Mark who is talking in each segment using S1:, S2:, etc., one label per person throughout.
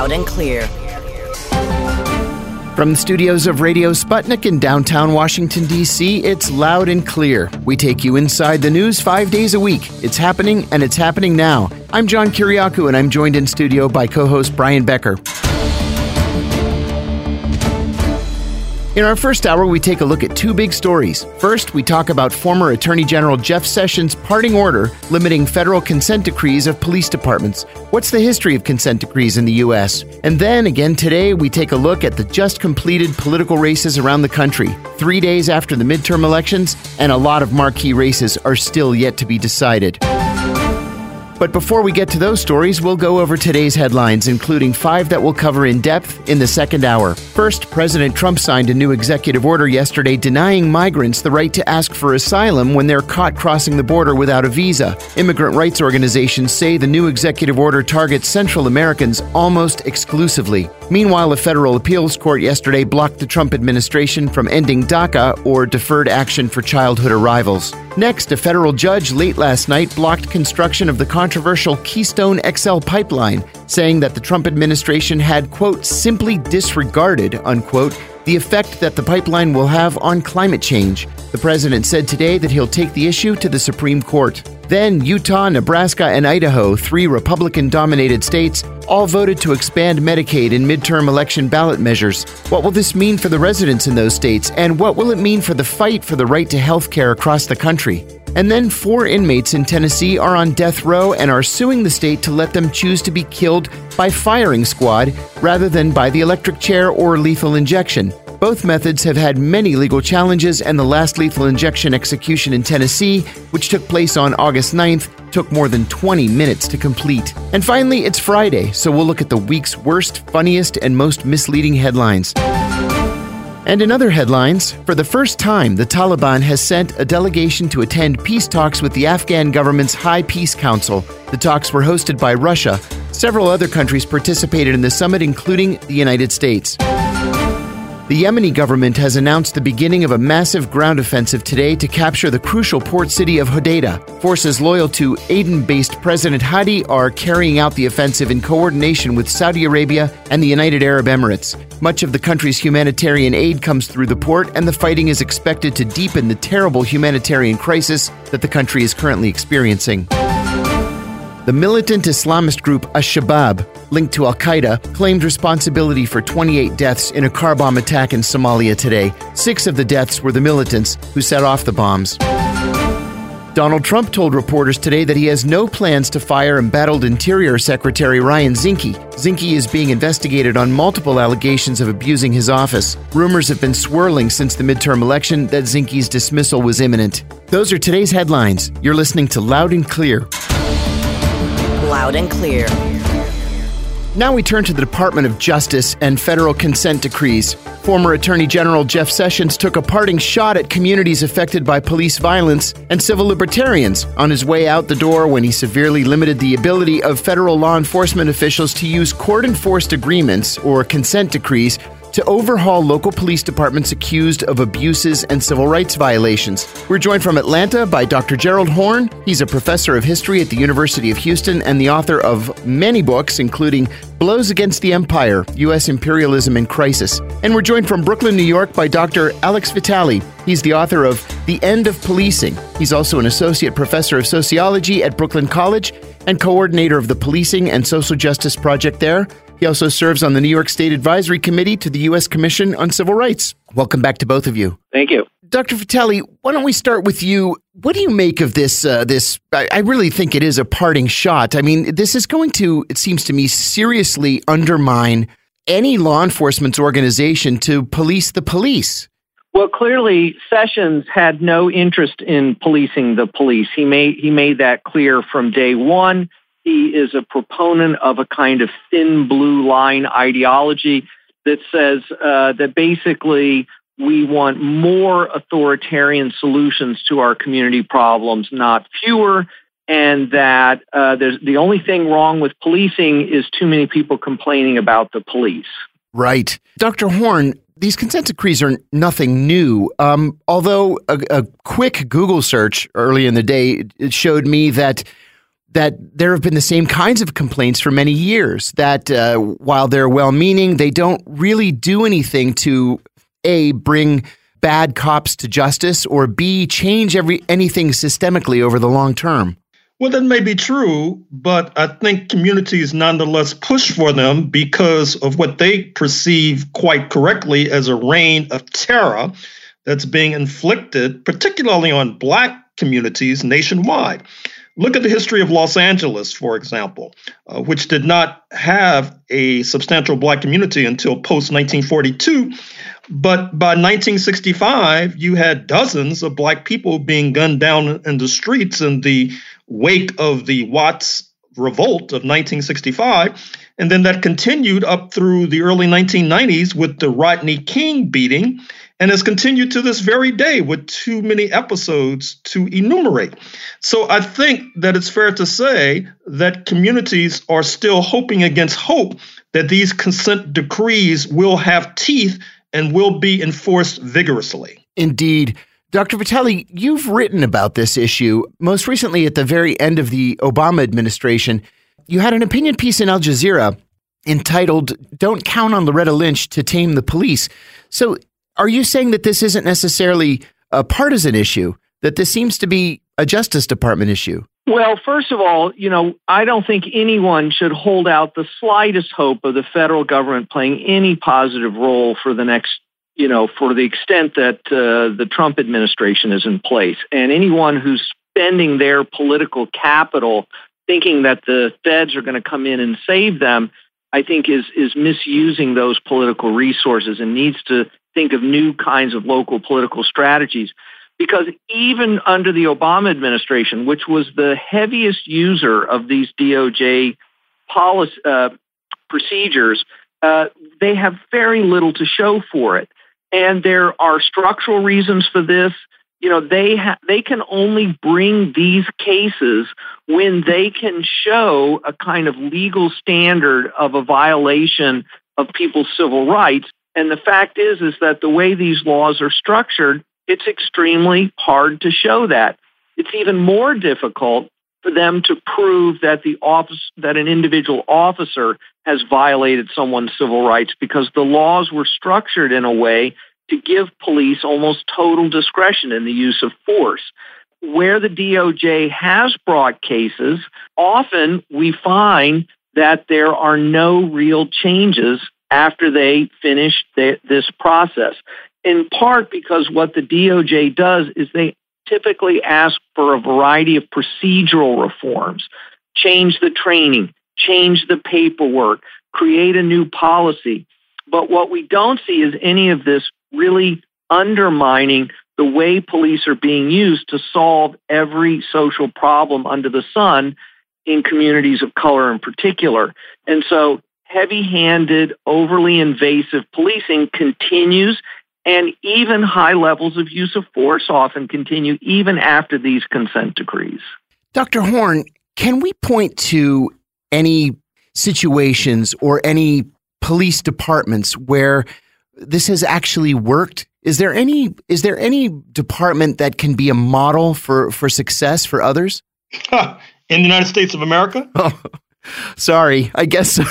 S1: Loud and clear.
S2: From the studios of Radio Sputnik in downtown Washington, D.C., it's Loud and Clear. We take you inside the news 5 days a week. It's happening, and it's happening now. I'm John Kiriakou, and I'm joined in studio by co-host Brian Becker. In our first hour, we take a look at two big stories. First, we talk about former Attorney General Jeff Sessions' parting order limiting federal consent decrees of police departments. What's the history of consent decrees in the U.S.? And then, again today, we take a look at the just completed political races around the country. 3 days after the midterm elections, and a lot of marquee races are still yet to be decided. But before we get to those stories, we'll go over today's headlines, including 5 that we'll cover in depth in the second hour. First, President Trump signed a new executive order yesterday denying migrants the right to ask for asylum when they're caught crossing the border without a visa. Immigrant rights organizations say the new executive order targets Central Americans almost exclusively. Meanwhile, a federal appeals court yesterday blocked the Trump administration from ending DACA, or Deferred Action for Childhood Arrivals. Next, a federal judge late last night blocked construction of the controversial Keystone XL pipeline, saying that the Trump administration had, quote, simply disregarded, unquote, the effect that the pipeline will have on climate change. The president said today that he'll take the issue to the Supreme Court. Then Utah, Nebraska, and Idaho, 3 Republican-dominated states, all voted to expand Medicaid in midterm election ballot measures. What will this mean for the residents in those states, and what will it mean for the fight for the right to health care across the country? And then 4 inmates in Tennessee are on death row and are suing the state to let them choose to be killed by firing squad rather than by the electric chair or lethal injection. Both methods have had many legal challenges, and the last lethal injection execution in Tennessee, which took place on August 9th, took more than 20 minutes to complete. And finally, it's Friday, so we'll look at the week's worst, funniest, and most misleading headlines. And in other headlines, for the first time, the Taliban has sent a delegation to attend peace talks with the Afghan government's High Peace Council. The talks were hosted by Russia. Several other countries participated in the summit, including the United States. The Yemeni government has announced the beginning of a massive ground offensive today to capture the crucial port city of Hodeidah. Forces loyal to Aden-based President Hadi are carrying out the offensive in coordination with Saudi Arabia and the United Arab Emirates. Much of the country's humanitarian aid comes through the port, and the fighting is expected to deepen the terrible humanitarian crisis that the country is currently experiencing. The militant Islamist group Al-Shabaab, linked to Al-Qaeda, claimed responsibility for 28 deaths in a car bomb attack in Somalia today. 6 of the deaths were the militants who set off the bombs. Donald Trump told reporters today that he has no plans to fire embattled Interior Secretary Ryan Zinke. Zinke is being investigated on multiple allegations of abusing his office. Rumors have been swirling since the midterm election that Zinke's dismissal was imminent. Those are today's headlines. You're listening to Loud and Clear.
S1: Loud and clear.
S2: Now we turn to the Department of Justice and federal consent decrees. Former Attorney General Jeff Sessions took a parting shot at communities affected by police violence and civil libertarians on his way out the door when he severely limited the ability of federal law enforcement officials to use court-enforced agreements, or consent decrees, to overhaul local police departments accused of abuses and civil rights violations. We're joined from Atlanta by Dr. Gerald Horne. He's a professor of history at the University of Houston and the author of many books, including Blows Against the Empire, U.S. Imperialism in Crisis. And we're joined from Brooklyn, New York by Dr. Alex Vitale. He's the author of The End of Policing. He's also an associate professor of sociology at Brooklyn College and coordinator of the Policing and Social Justice Project there. He also serves on the New York State Advisory Committee to the U.S. Commission on Civil Rights. Welcome back to both of you.
S3: Thank you.
S2: Dr. Vitale, why don't we start with you? What do you make of this? I really think it is a parting shot. I mean, this is going to, it seems to me, seriously undermine any law enforcement organization to police the police.
S3: Well, clearly, Sessions had no interest in policing the police. He made that clear from day one. He is a proponent of a kind of thin blue line ideology that says that basically we want more authoritarian solutions to our community problems, not fewer, and that the only thing wrong with policing is too many people complaining about the police.
S2: Right. Dr. Horne, these consent decrees are nothing new, although a quick Google search early in the day it showed me that that there have been the same kinds of complaints for many years, that while they're well-meaning, they don't really do anything to, A, bring bad cops to justice, or B, change anything systemically over the long term.
S4: Well, that may be true, but I think communities nonetheless push for them because of what they perceive quite correctly as a reign of terror that's being inflicted, particularly on Black communities nationwide. Look at the history of Los Angeles, for example, which did not have a substantial Black community until post-1942. But by 1965, you had dozens of Black people being gunned down in the streets in the wake of the Watts Revolt of 1965. And then that continued up through the early 1990s with the Rodney King beating, and has continued to this very day with too many episodes to enumerate. So I think that it's fair to say that communities are still hoping against hope that these consent decrees will have teeth and will be enforced vigorously.
S2: Indeed. Dr. Vitale, you've written about this issue. Most recently, at the very end of the Obama administration, you had an opinion piece in Al Jazeera entitled, "Don't Count on Loretta Lynch to Tame the Police." So are you saying that this isn't necessarily a partisan issue, that this seems to be a Justice Department issue?
S3: Well, first of all, I don't think anyone should hold out the slightest hope of the federal government playing any positive role for the next, for the extent that the Trump administration is in place. And anyone who's spending their political capital thinking that the feds are going to come in and save them, I think is misusing those political resources and needs to think of new kinds of local political strategies. Because even under the Obama administration, which was the heaviest user of these DOJ policy procedures, they have very little to show for it. And there are structural reasons for this. They can only bring these cases when they can show a kind of legal standard of a violation of people's civil rights. And the fact is that the way these laws are structured, it's extremely hard to show that. It's even more difficult for them to prove that that an individual officer has violated someone's civil rights, because the laws were structured in a way to give police almost total discretion in the use of force. Where the DOJ has brought cases, often we find that there are no real changes after they finish this process, in part because what the DOJ does is they typically ask for a variety of procedural reforms, change the training, change the paperwork, create a new policy. But what we don't see is any of this really undermining the way police are being used to solve every social problem under the sun in communities of color in particular. And so heavy-handed, overly invasive policing continues, and even high levels of use of force often continue even after these consent decrees.
S2: Dr. Horne, can we point to any situations or any police departments where this has actually worked? Is there any department that can be a model for success for others?
S4: In the United States of America?
S2: Oh, sorry, I guess so.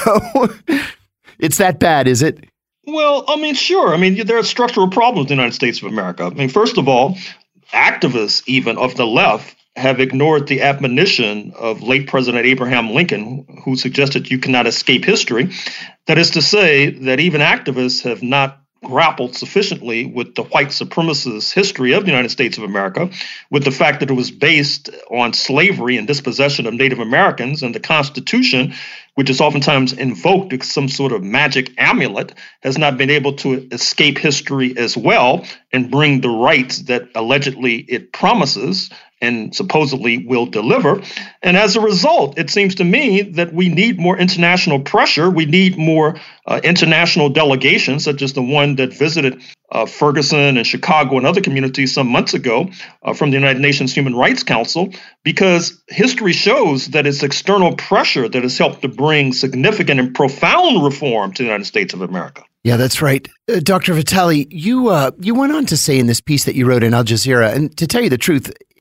S2: It's that bad, is it?
S4: Well, sure. There are structural problems in the United States of America. First of all, activists even of the left have ignored the admonition of late President Abraham Lincoln, who suggested you cannot escape history. That is to say that even activists have not grappled sufficiently with the white supremacist history of the United States of America, with the fact that it was based on slavery and dispossession of Native Americans, and the Constitution, which is oftentimes invoked as some sort of magic amulet, has not been able to escape history as well and bring the rights that allegedly it promises and supposedly will deliver. And as a result, it seems to me that we need more international pressure. We need more international delegations, such as the one that visited Ferguson and Chicago and other communities some months ago from the United Nations Human Rights Council, because history shows that it's external pressure that has helped to bring significant and profound reform to the United States of America.
S2: Yeah, that's right. Dr. Vitale, you went on to say in this piece that you wrote in Al Jazeera, and to tell you the truth,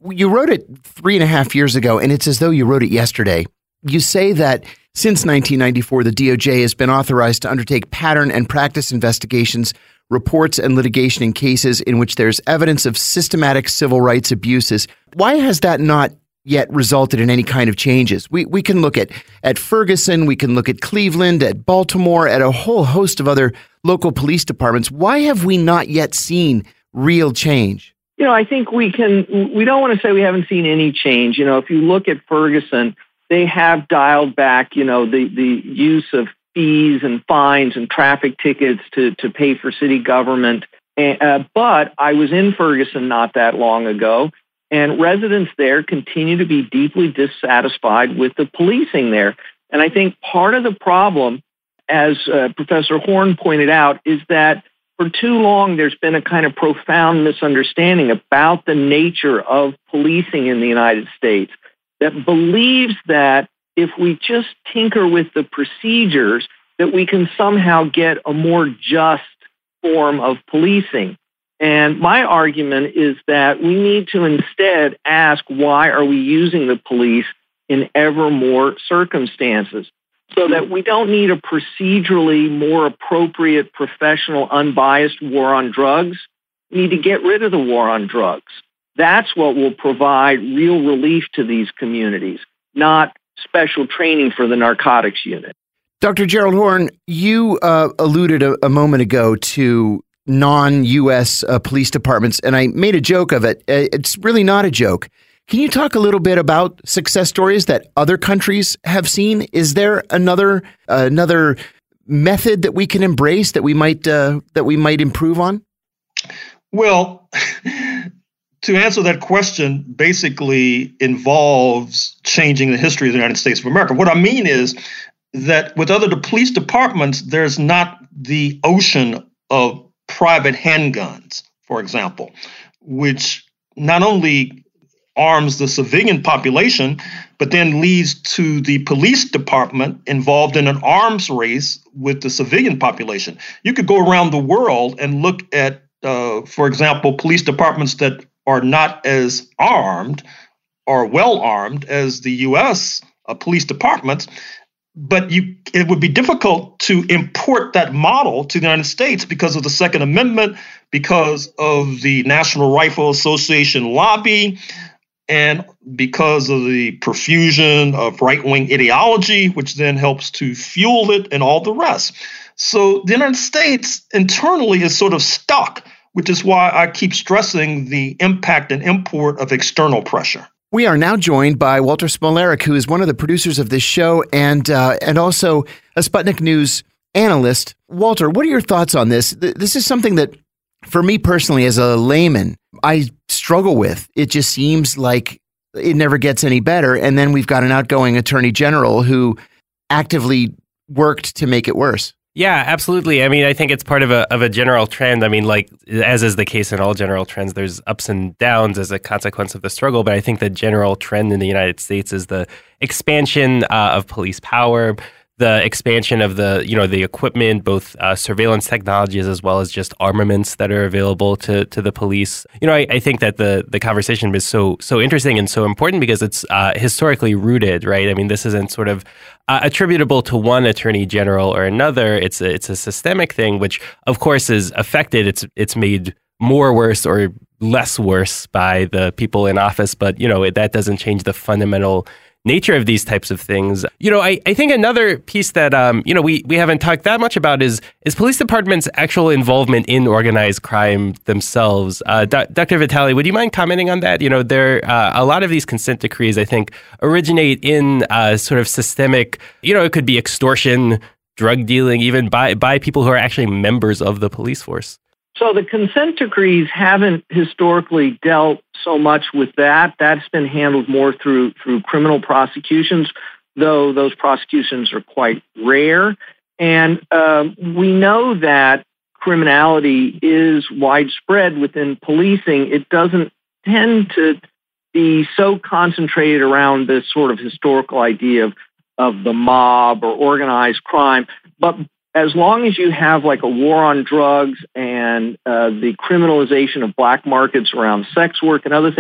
S2: You wrote it 3.5 years ago, and it's as though you wrote it yesterday. You say that since 1994, the DOJ has been authorized to undertake pattern and practice investigations, reports, and litigation in cases in which there's evidence of systematic civil rights abuses. Why has that not yet resulted in any kind of changes? We can look at Ferguson, we can look at Cleveland, at Baltimore, at a whole host of other local police departments. Why have we not yet seen real change?
S3: I think we don't want to say we haven't seen any change. If you look at Ferguson, they have dialed back, the use of fees and fines and traffic tickets to pay for city government. But I was in Ferguson not that long ago, and residents there continue to be deeply dissatisfied with the policing there. And I think part of the problem, as Professor Horn pointed out, is that for too long, there's been a kind of profound misunderstanding about the nature of policing in the United States that believes that if we just tinker with the procedures, that we can somehow get a more just form of policing. And my argument is that we need to instead ask, why are we using the police in ever more circumstances? So that we don't need a procedurally more appropriate, professional, unbiased war on drugs. We need to get rid of the war on drugs. That's what will provide real relief to these communities, not special training for the narcotics unit.
S2: Dr. Gerald Horn, you alluded a moment ago to non-U.S. Police departments, and I made a joke of it. It's really not a joke. Can you talk a little bit about success stories that other countries have seen? Is there another method that we can embrace that we might improve on?
S4: Well, to answer that question basically involves changing the history of the United States of America. What I mean is that with other police departments, there's not the ocean of private handguns, for example, which not only arms the civilian population, but then leads to the police department involved in an arms race with the civilian population. You could go around the world and look at, for example, police departments that are not as armed or well armed as the U.S. Police departments, but it would be difficult to import that model to the United States because of the Second Amendment, because of the National Rifle Association lobby, and because of the profusion of right-wing ideology, which then helps to fuel it and all the rest. So the United States internally is sort of stuck, which is why I keep stressing the impact and import of external pressure.
S2: We are now joined by Walter Smolarek, who is one of the producers of this show and also a Sputnik News analyst. Walter, what are your thoughts on this? This is something that, for me personally, as a layman, I struggle with. It just seems like it never gets any better. And then we've got an outgoing attorney general who actively worked to make it worse.
S5: Yeah, absolutely. I mean, I think it's part of a general trend. I mean, like, as is the case in all general trends, there's ups and downs as a consequence of the struggle. But I think the general trend in the United States is the expansion of police power, the expansion of the equipment, both surveillance technologies as well as just armaments that are available to the police. I think that the conversation is so interesting and so important because it's historically rooted, right? I mean, this isn't sort of attributable to one attorney general or another. It's a systemic thing, which of course is affected. It's made more worse or less worse by the people in office, but that doesn't change the fundamental nature of these types of things. I think another piece that we haven't talked that much about is police departments' actual involvement in organized crime themselves. Dr. Vitale, would you mind commenting on that? There a lot of these consent decrees, I think, originate in sort of systemic. It could be extortion, drug dealing, even by people who are actually members of the police force.
S3: So the consent decrees haven't historically dealt so much with that. That's been handled more through criminal prosecutions, though those prosecutions are quite rare. And we know that criminality is widespread within policing. It doesn't tend to be so concentrated around this sort of historical idea of the mob or organized crime. But as long as you have like a war on drugs and the criminalization of black markets around sex work and other things,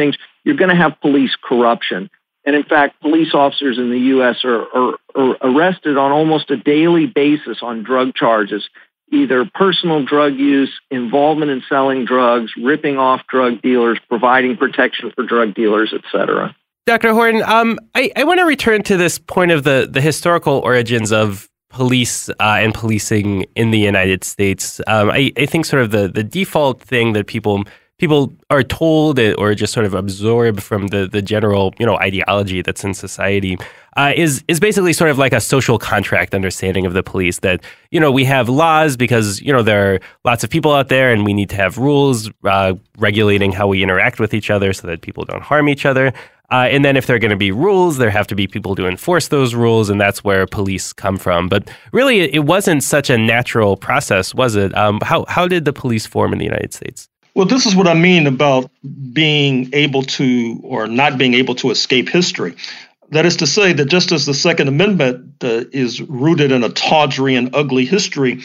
S3: you're going to have police corruption. And in fact, police officers in the U.S. are arrested on almost a daily basis on drug charges, either personal drug use, involvement in selling drugs, ripping off drug dealers, providing protection for drug dealers, et cetera.
S5: Dr. Horton, I want to return to this point of the historical origins of police and policing in the United States. I think sort of the default thing that people are told or just sort of absorb from the general, ideology that's in society is basically sort of like a social contract understanding of the police that, we have laws because, there are lots of people out there and we need to have rules regulating how we interact with each other so that people don't harm each other. And then if there are going to be rules, there have to be people to enforce those rules, and that's where police come from. But really, it wasn't such a natural process, was it? How did the police form in the United States?
S4: Well, this is what I mean about being able to or not being able to escape history. That is to say that just as the Second Amendment is rooted in a tawdry and ugly history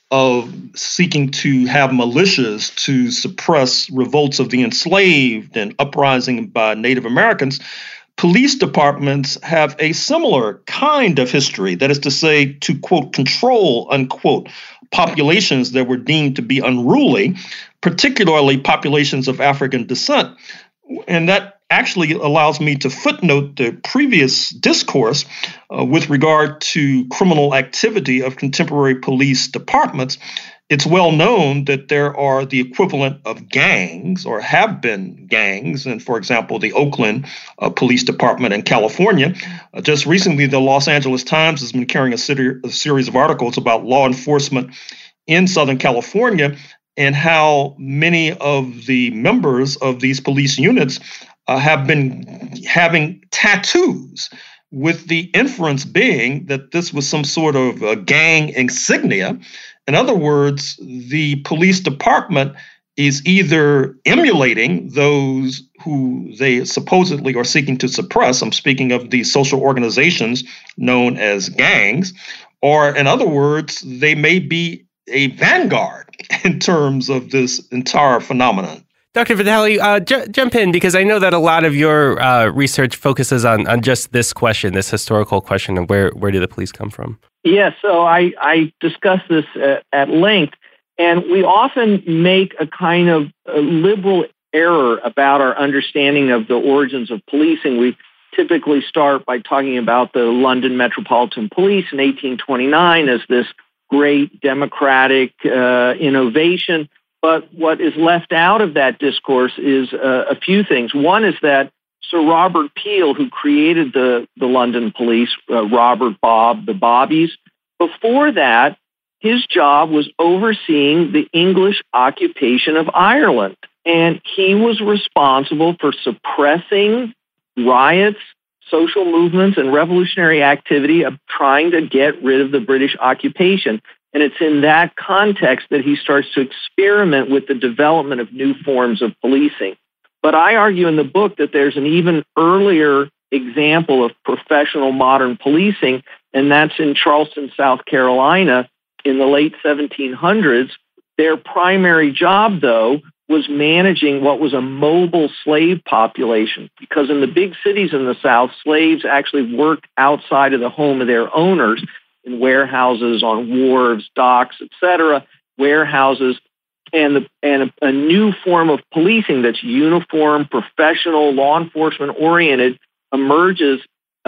S4: of seeking to have militias to suppress revolts of the enslaved and uprising by Native Americans, police departments have a similar kind of history. That is to say, to, quote, control, unquote, populations that were deemed to be unruly, particularly populations of African descent. And that actually allows me to footnote the previous discourse with regard to criminal activity of contemporary police departments. It's well known that there are the equivalent of gangs or have been gangs. And for example, the Oakland Police Department in California. Just recently, the Los Angeles Times has been carrying a series of articles about law enforcement in Southern California and how many of the members of these police units have been having tattoos, with the inference being that this was some sort of a gang insignia. In other words, the police department is either emulating those who they supposedly are seeking to suppress. I'm speaking of the social organizations known as gangs, or in other words, they may be a vanguard in terms of this entire phenomenon.
S5: Dr. Vitale, jump in, because I know that a lot of your research focuses on just this question, this historical question of where do the police come from?
S3: Yes, so I discuss this at length, and we often make a kind of a liberal error about our understanding of the origins of policing. We typically start by talking about the London Metropolitan Police in 1829 as this great democratic innovation. But what is left out of that discourse is a few things. One is that Sir Robert Peel, who created the London police, Robert Bob, the Bobbies, before that, his job was overseeing the English occupation of Ireland. And he was responsible for suppressing riots, social movements, and revolutionary activity of trying to get rid of the British occupation. And it's in that context that he starts to experiment with the development of new forms of policing. But I argue in the book that there's an even earlier example of professional modern policing, and that's in Charleston, South Carolina, in the late 1700s. Their primary job, though, was managing what was a mobile slave population, because in the big cities in the South, slaves actually worked outside of the home of their owners, in warehouses, on wharves, docks, etc., warehouses, and a new form of policing that's uniform, professional, law enforcement oriented emerges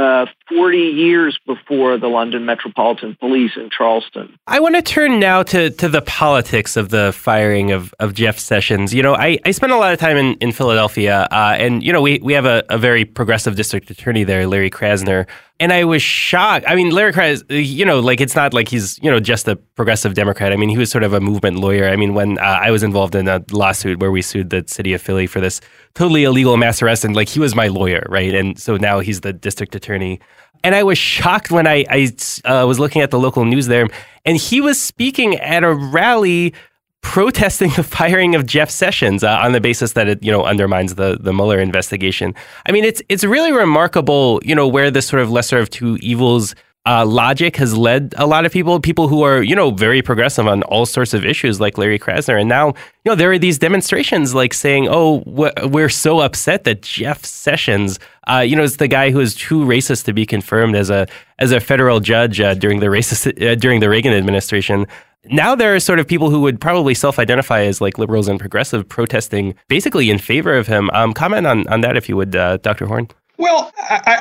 S3: 40 years before the London Metropolitan Police in Charleston.
S5: I want to turn now to the politics of the firing of Jeff Sessions. I spent a lot of time in Philadelphia, and we have a very progressive district attorney there, Larry Krasner. And I was shocked. I mean, Larry Krasner, it's not like he's, just a progressive Democrat. I mean, he was sort of a movement lawyer. I mean, when I was involved in a lawsuit where we sued the city of Philly for this totally illegal mass arrest, and he was my lawyer, right? And so now he's the district attorney. And I was shocked when I was looking at the local news there, and he was speaking at a rally protesting the firing of Jeff Sessions on the basis that it, undermines the Mueller investigation. I mean, it's really remarkable, where this sort of lesser of two evils logic has led a lot of people who are, very progressive on all sorts of issues like Larry Krasner. And now, there are these demonstrations like saying, oh, we're so upset that Jeff Sessions, is the guy who is too racist to be confirmed as a federal judge during the Reagan administration. Now there are sort of people who would probably self-identify as like liberals and progressive protesting basically in favor of him. Comment on that if you would, Dr. Horne.
S4: Well,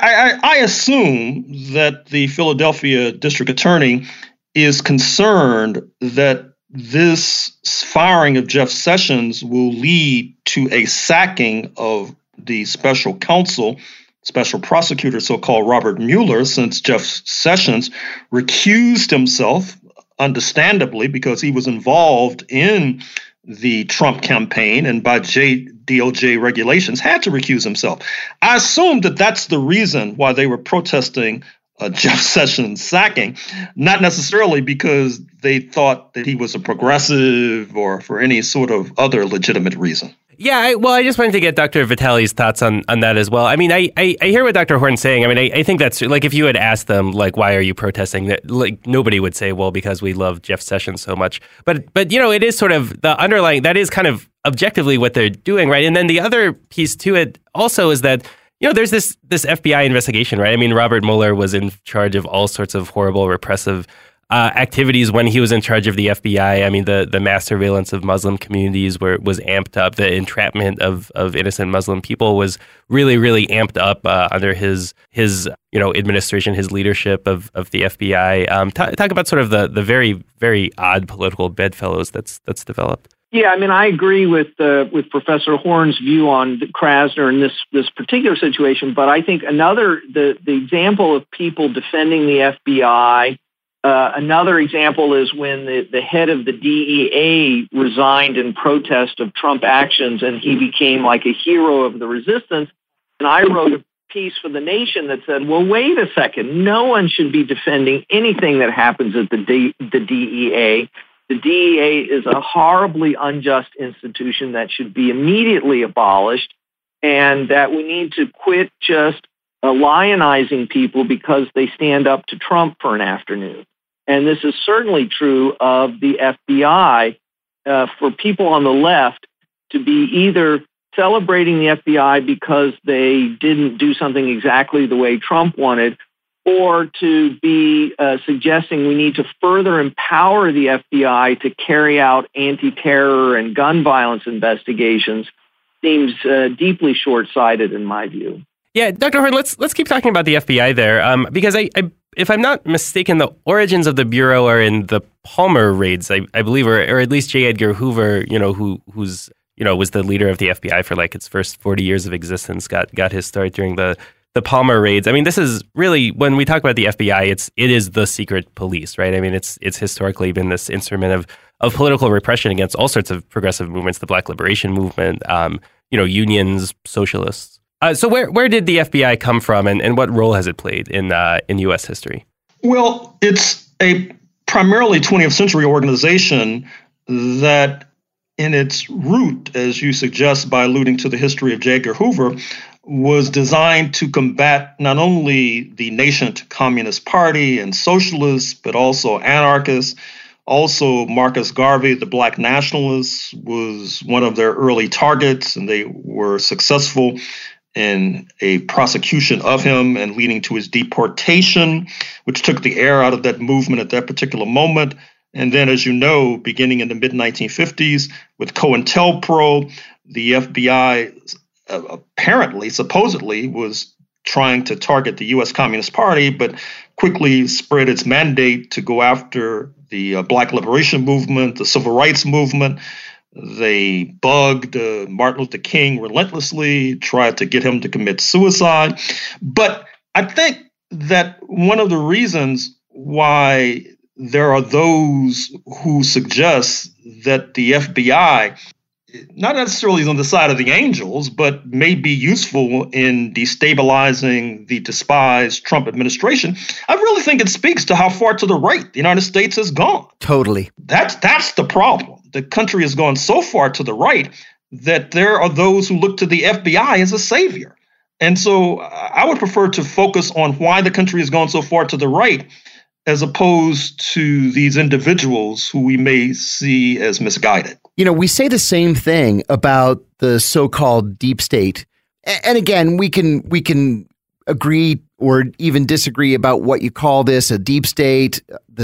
S4: I assume that the Philadelphia district attorney is concerned that this firing of Jeff Sessions will lead to a sacking of the special counsel, special prosecutor, so-called Robert Mueller, since Jeff Sessions recused himself, understandably, because he was involved in the Trump campaign and by DOJ regulations had to recuse himself. I assume that that's the reason why they were protesting Jeff Sessions sacking, not necessarily because they thought that he was a progressive or for any sort of other legitimate reason.
S5: Yeah, I just wanted to get Dr. Vitale's thoughts on that as well. I mean, I hear what Dr. Horne's saying. I mean, I think that's like if you had asked them, like, why are you protesting? That, like, nobody would say, well, because we love Jeff Sessions so much. But it is sort of the underlying, that is kind of objectively what they're doing, right? And then the other piece to it also is that, there's this FBI investigation, right? I mean, Robert Mueller was in charge of all sorts of horrible repressive activities when he was in charge of the FBI. I mean, the mass surveillance of Muslim communities was amped up. The entrapment of innocent Muslim people was really, really amped up under his administration, his leadership of the FBI. Talk about sort of the very, very odd political bedfellows that's developed.
S3: Yeah, I mean, I agree with Professor Horne's view on Krasner in this particular situation, but I think the example of people defending the FBI. Another example is when the head of the DEA resigned in protest of Trump actions, and he became like a hero of the resistance. And I wrote a piece for The Nation that said, well, wait a second. No one should be defending anything that happens at the DEA. The DEA is a horribly unjust institution that should be immediately abolished, and that we need to quit just lionizing people because they stand up to Trump for an afternoon. And this is certainly true of the FBI. For people on the left to be either celebrating the FBI because they didn't do something exactly the way Trump wanted, or to be suggesting we need to further empower the FBI to carry out anti-terror and gun violence investigations seems deeply short-sighted in my view.
S5: Yeah, Dr. Horne, let's keep talking about the FBI there, because if I'm not mistaken, the origins of the Bureau are in the Palmer raids, I believe, or at least J. Edgar Hoover, who's was the leader of the FBI for like its first 40 years of existence, got his start during the Palmer raids. I mean, this is really, when we talk about the FBI, it is the secret police, right? I mean, it's historically been this instrument of political repression against all sorts of progressive movements, the Black Liberation Movement, unions, socialists. So where did the FBI come from, and what role has it played in U.S. history? Well,
S4: it's a primarily 20th century organization that, in its root, as you suggest by alluding to the history of J. Edgar Hoover, was designed to combat not only the nascent Communist Party and socialists, but also anarchists. Also, Marcus Garvey, the Black nationalist, was one of their early targets, and they were successful in a prosecution of him and leading to his deportation, which took the air out of that movement at that particular moment. And then, as you know, beginning in the mid-1950s with COINTELPRO, the FBI supposedly was trying to target the U.S. Communist Party, but quickly spread its mandate to go after the Black Liberation Movement, the Civil Rights Movement. They bugged Martin Luther King relentlessly, tried to get him to commit suicide. But I think that one of the reasons why there are those who suggest that the FBI, not necessarily on the side of the angels, but may be useful in destabilizing the despised Trump administration, I really think it speaks to how far to the right the United States has gone.
S2: Totally.
S4: That's the problem. The country has gone so far to the right that there are those who look to the FBI as a savior. And so I would prefer to focus on why the country has gone so far to the right, as opposed to these individuals who we may see as misguided.
S2: You know, we say the same thing about the so-called deep state. And again, we can agree or even disagree about what you call this, a deep state,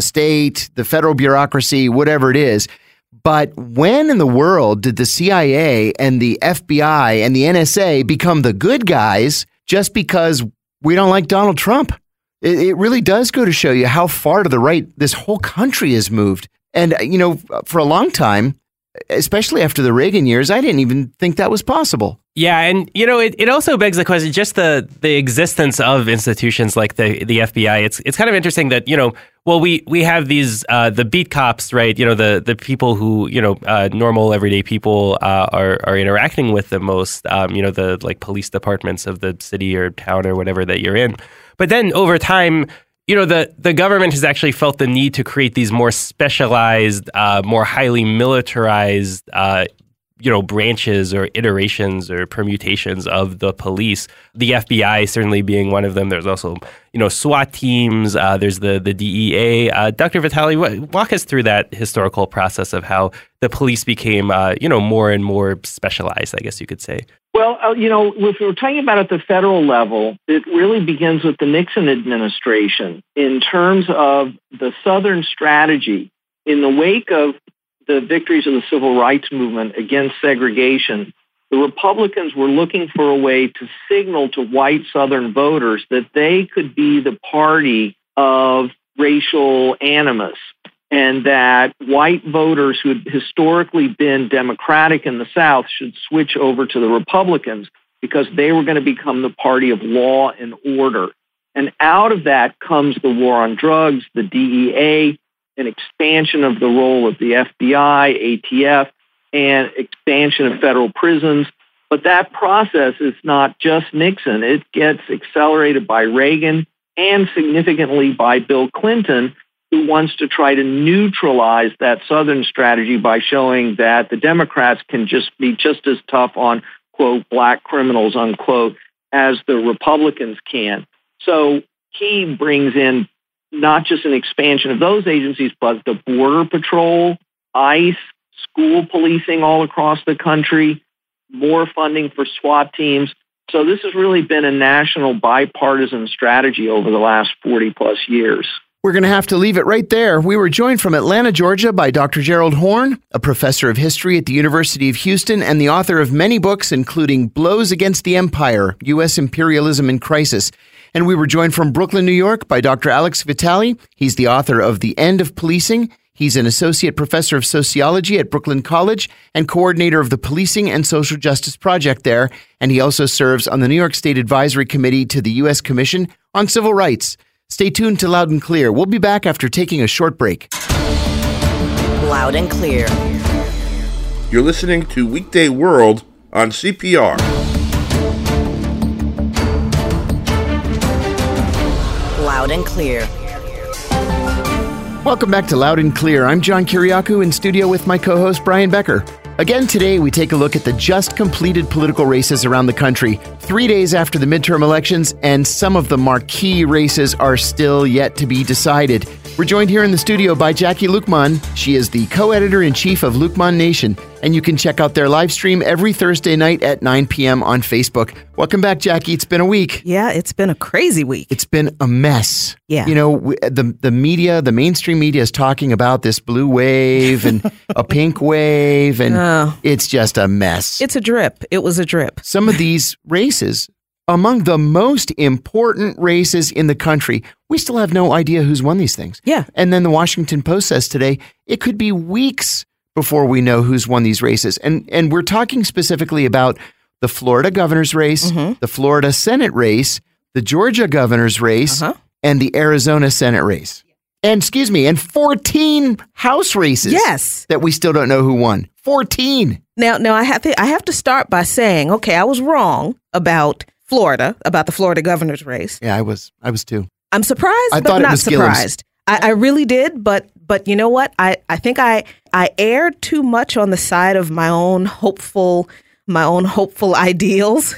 S2: the federal bureaucracy, whatever it is. But when in the world did the CIA and the FBI and the NSA become the good guys just because we don't like Donald Trump? It really does go to show you how far to the right this whole country has moved. And, you know, for a long time, especially after the Reagan years, I didn't even think that was possible.
S5: Yeah, and you know, it also begs the question, just the existence of institutions like the FBI. It's kind of interesting that, you know, well, we have these the beat cops, right? You know, the people who, you know, normal everyday people are interacting with the most. You know, the like police departments of the city or town or whatever that you're in. But then over time, you know, the government has actually felt the need to create these more specialized, more highly militarized, you know, branches or iterations or permutations of the police. The FBI certainly being one of them. There's also, you know, SWAT teams. There's the DEA. Dr. Vitale, walk us through that historical process of how the police became, you know, more and more specialized, I guess you could say.
S3: Well, you know, if we're talking about at the federal level, it really begins with the Nixon administration in terms of the Southern strategy. In the wake of the victories of the civil rights movement against segregation, the Republicans were looking for a way to signal to white Southern voters that they could be the party of racial animus, and that white voters who had historically been Democratic in the South should switch over to the Republicans because they were going to become the party of law and order. And out of that comes the war on drugs, the DEA, an expansion of the role of the FBI, ATF, and expansion of federal prisons. But that process is not just Nixon. It gets accelerated by Reagan and significantly by Bill Clinton, who wants to try to neutralize that Southern strategy by showing that the Democrats can just be just as tough on, quote, black criminals, unquote, as the Republicans can. So he brings in not just an expansion of those agencies, but the Border Patrol, ICE, school policing all across the country, more funding for SWAT teams. So this has really been a national bipartisan strategy over the last 40 plus years.
S2: We're going to have to leave it right there. We were joined from Atlanta, Georgia by Dr. Gerald Horne, a professor of history at the University of Houston and the author of many books, including Blows Against the Empire, U.S. Imperialism in Crisis. And we were joined from Brooklyn, New York by Dr. Alex Vitale. He's the author of The End of Policing. He's an associate professor of sociology at Brooklyn College and coordinator of the Policing and Social Justice Project there. And he also serves on the New York State Advisory Committee to the U.S. Commission on Civil Rights. Stay tuned to Loud and Clear. We'll be back after taking a short break.
S1: Loud and Clear.
S6: You're listening to Weekday World on CPR.
S1: Loud and Clear.
S2: Welcome back to Loud and Clear. I'm John Kiriakou in studio with my co-host Brian Becker. Again today, we take a look at the just completed political races around the country, 3 days after the midterm elections, and some of the marquee races are still yet to be decided. We're joined here in the studio by Jackie Luqman. She is the co-editor-in-chief of Luqman Nation, and you can check out their live stream every Thursday night at 9 p.m. on Facebook. Welcome back, Jackie. It's been a week.
S7: Yeah, it's been a crazy week.
S2: It's been a mess.
S7: Yeah.
S2: You know, the media, the mainstream media is talking about this blue wave and a pink wave, and it's just a mess.
S7: It's a drip. It was a drip.
S2: Some of these races, among the most important races in the country, we still have no idea who's won these things.
S7: Yeah.
S2: And then the Washington Post says today, it could be weeks before we know who's won these races. And we're talking specifically about the Florida governor's race, the Florida Senate race, the Georgia governor's race, and the Arizona Senate race. And 14 House races.
S7: Yes.
S2: That we still don't know who won. 14.
S7: Now I have to start by saying, okay, I was wrong about Florida, about the Florida governor's race.
S2: Yeah, I was too.
S7: I'm surprised,
S2: I
S7: but
S2: thought it
S7: not
S2: was
S7: surprised. I really did, but you know what? I think I erred too much on the side of my own hopeful my own hopeful ideals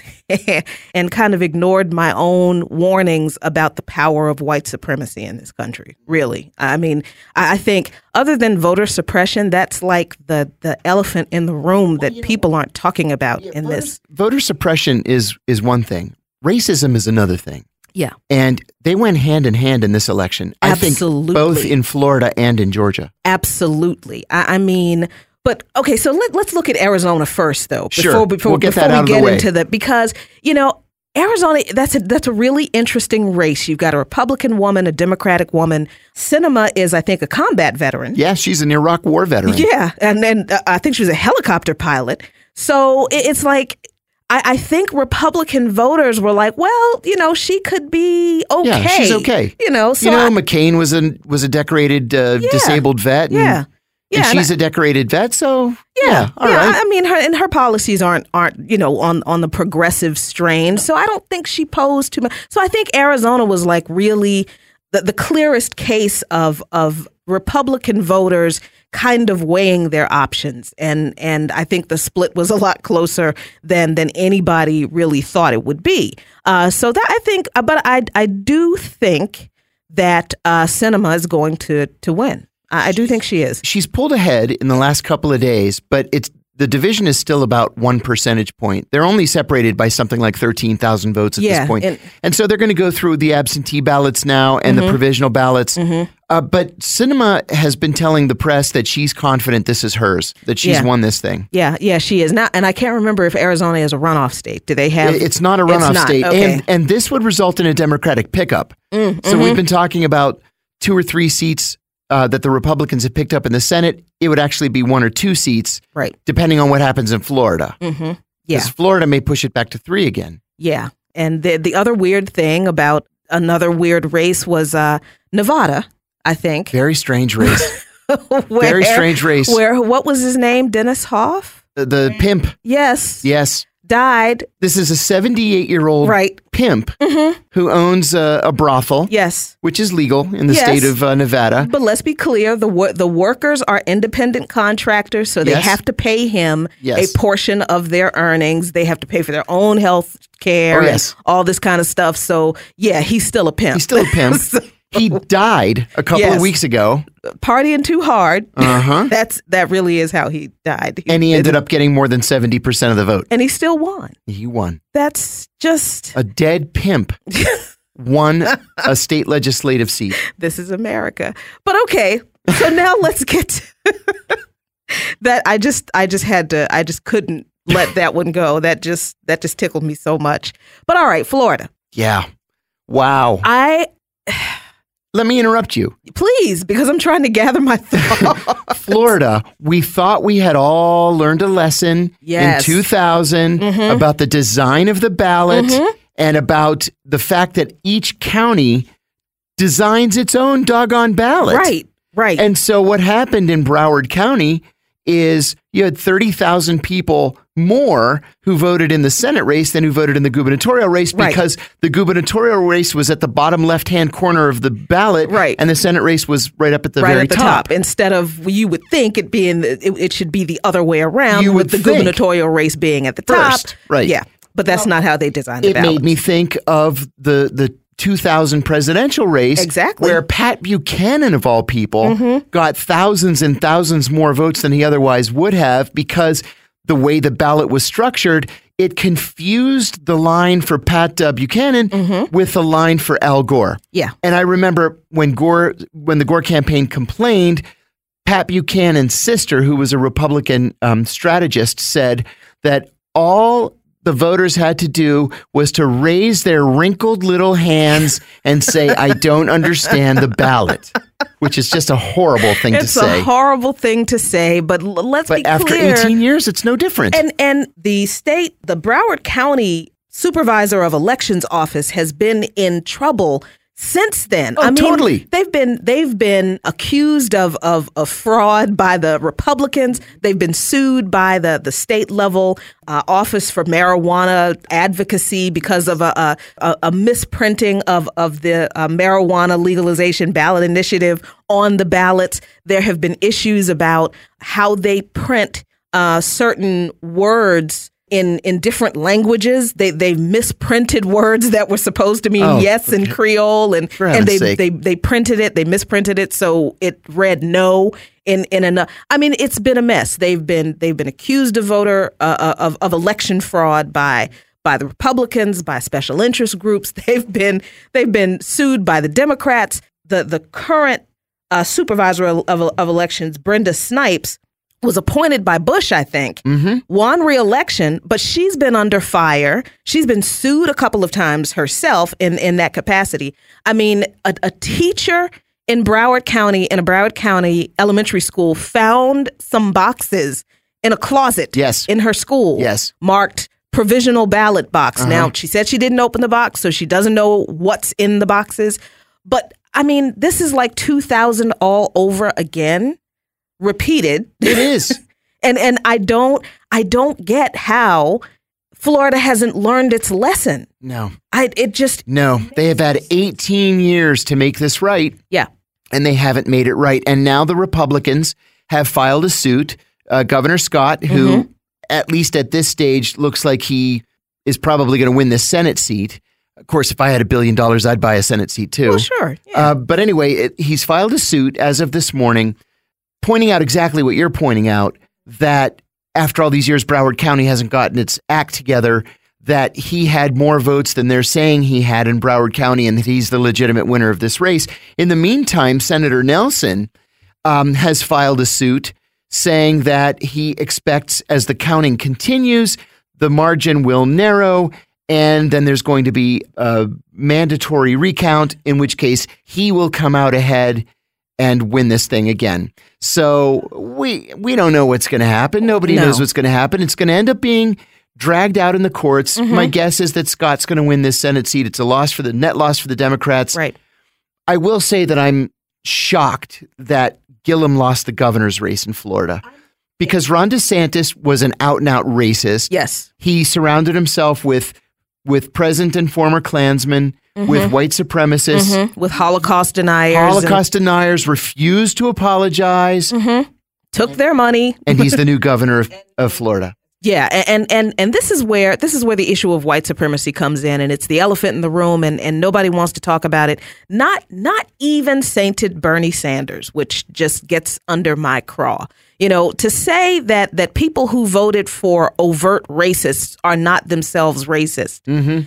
S7: and kind of ignored my own warnings about the power of white supremacy in this country. Really. I mean, I think other than voter suppression, that's like the elephant in the room that people aren't talking about in this.
S2: Voter suppression is one thing. Racism is another thing.
S7: Yeah.
S2: And they went hand in hand in this election.
S7: Absolutely.
S2: I think both in Florida and in Georgia.
S7: Absolutely. I mean, but okay, so let's look at Arizona first, though.
S2: Before we get
S7: into the, because, you know, Arizona, that's a really interesting race. You've got a Republican woman, a Democratic woman. Sinema is, I think, a combat veteran.
S2: Yeah, she's an Iraq War veteran.
S7: Yeah, and then I think she was a helicopter pilot. So it's like, I think Republican voters were like, well, you know, she could be okay.
S2: Yeah, she's okay.
S7: You know, so
S2: McCain was a decorated disabled vet. And, and she's a decorated vet, so all right.
S7: I mean, her policies aren't you know on the progressive strain, so I don't think she posed too much. So I think Arizona was like really the clearest case of Republican voters kind of weighing their options, and I think the split was a lot closer than anybody really thought it would be. So that I think, but I do think that Sinema is going to win. I do think she is. She's
S2: pulled ahead in the last couple of days, but the division is still about 1 percentage point. They're only separated by something like 13,000 votes at this point. And so they're going to go through the absentee ballots now and the provisional ballots. But Sinema has been telling the press that she's confident this is hers, that she's won this thing.
S7: Yeah, she is. Now, and I can't remember if Arizona is a runoff state. Do they have?
S2: It's not a runoff state.
S7: Okay.
S2: And this would result in a Democratic pickup. So we've been talking about 2 or 3 seats that the Republicans have picked up in the Senate. It would actually be 1 or 2 seats,
S7: right? Depending
S2: on what happens in Florida.
S7: Yeah,
S2: because Florida may push it back to 3 again.
S7: Yeah, and the other weird thing about another weird race was Nevada, I think.
S2: Very strange race. Very strange race.
S7: Where, what was his name? Dennis Hoff?
S2: The pimp.
S7: Yes. Died.
S2: This is a 78-year-old pimp who owns a brothel.
S7: Yes.
S2: Which is legal in the state of Nevada.
S7: But let's be clear, the workers are independent contractors, so they have to pay him a portion of their earnings. They have to pay for their own health care and all this kind of stuff. So, yeah, he's still a pimp.
S2: He's still a pimp. He died a couple of weeks ago.
S7: Partying too hard. That really is how he died.
S2: And he ended up getting more than 70% of the vote.
S7: And he still won.
S2: He won.
S7: That's just...
S2: A dead pimp won a state legislative seat.
S7: This is America. But okay, so now let's get to that. I just couldn't let that one go. That just tickled me so much. But all right, Florida.
S2: Yeah. Wow. Let me interrupt you.
S7: Please, because I'm trying to gather my thoughts.
S2: Florida, we thought we had all learned a lesson in 2000 about the design of the ballot and about the fact that each county designs its own doggone ballot.
S7: Right.
S2: And so what happened in Broward County is you had 30,000 people more who voted in the Senate race than who voted in the gubernatorial race because the gubernatorial race was at the bottom left-hand corner of the ballot and the Senate race was right up at the very top.
S7: Instead of, you would think it should be the other way around with the gubernatorial race being at the top. Yeah, but that's not how they designed the ballot.
S2: It made me think of the 2000 presidential race where Pat Buchanan, of all people, got thousands and thousands more votes than he otherwise would have because the way the ballot was structured, it confused the line for Pat Buchanan with the line for Al Gore.
S7: Yeah.
S2: And I remember when the Gore campaign complained, Pat Buchanan's sister, who was a Republican strategist, said that all the voters had to do was to raise their wrinkled little hands and say, I don't understand the ballot, which is just a horrible thing to say.
S7: It's a horrible thing to say, but let's be clear.
S2: But after 18 years, it's no different.
S7: And the Broward County Supervisor of Elections Office has been in trouble since then.
S2: Oh, totally.
S7: They've been accused of fraud by the Republicans. They've been sued by the state level Office for Marijuana Advocacy because of a misprinting of the marijuana legalization ballot initiative on the ballots. There have been issues about how they print certain words in different languages. They misprinted words that were supposed to mean yes in Creole, and they printed it. They misprinted it so it read no in another. I mean, it's been a mess. They've been accused of of election fraud by the Republicans, by special interest groups. They've been sued by the Democrats. The current supervisor of elections, Brenda Snipes, was appointed by Bush, I think, won re-election, but she's been under fire. She's been sued a couple of times herself in that capacity. I mean, a teacher in Broward County, in a Broward County elementary school, found some boxes in a closet in her school marked provisional ballot box. Now, she said she didn't open the box, so she doesn't know what's in the boxes. But, I mean, this is like 2000 all over again. Repeated.
S2: It is.
S7: and I don't get how Florida hasn't learned its lesson.
S2: No.
S7: No.
S2: They have had 18 years to make this right.
S7: Yeah.
S2: And they haven't made it right. And now the Republicans have filed a suit. Governor Scott, who at least at this stage looks like he is probably going to win the Senate seat. Of course, if I had $1 billion, I'd buy a Senate seat too.
S7: Well, sure. Yeah.
S2: But anyway, he's filed a suit as of this morning, pointing out exactly what you're pointing out, that after all these years, Broward County hasn't gotten its act together, that he had more votes than they're saying he had in Broward County, and that he's the legitimate winner of this race. In the meantime, Senator Nelson has filed a suit saying that he expects, as the counting continues, the margin will narrow, and then there's going to be a mandatory recount, in which case he will come out ahead and win this thing again. So we don't know what's going to happen. Nobody knows what's going to happen. It's going to end up being dragged out in the courts. My guess is that Scott's going to win this Senate seat. It's a net loss for the Democrats.
S7: Right.
S2: I will say that I'm shocked that Gillum lost the governor's race in Florida, because Ron DeSantis was an out-and-out racist.
S7: Yes.
S2: He surrounded himself with present and former Klansmen, with white supremacists,
S7: with Holocaust deniers.
S2: Holocaust deniers, refused to apologize.
S7: Took their money.
S2: And he's the new governor of Florida.
S7: Yeah, and this is where the issue of white supremacy comes in, and it's the elephant in the room, and nobody wants to talk about it. Not even sainted Bernie Sanders, which just gets under my craw. You know, to say that people who voted for overt racists are not themselves racist